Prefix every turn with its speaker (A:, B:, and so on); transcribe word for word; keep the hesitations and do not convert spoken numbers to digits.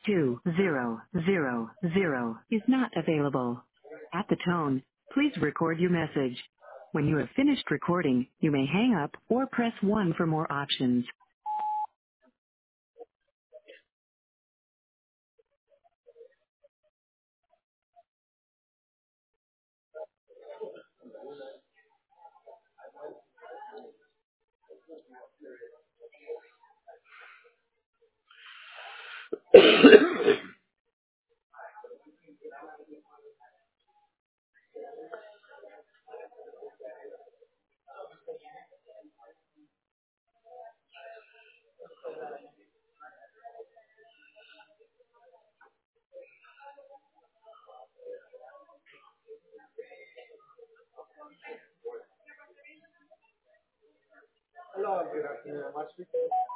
A: two zero zero zero is not available. At the tone, please record your message. When you have finished recording, you may hang up or press one for more options.
B: Hello, good afternoon. I'm speaking.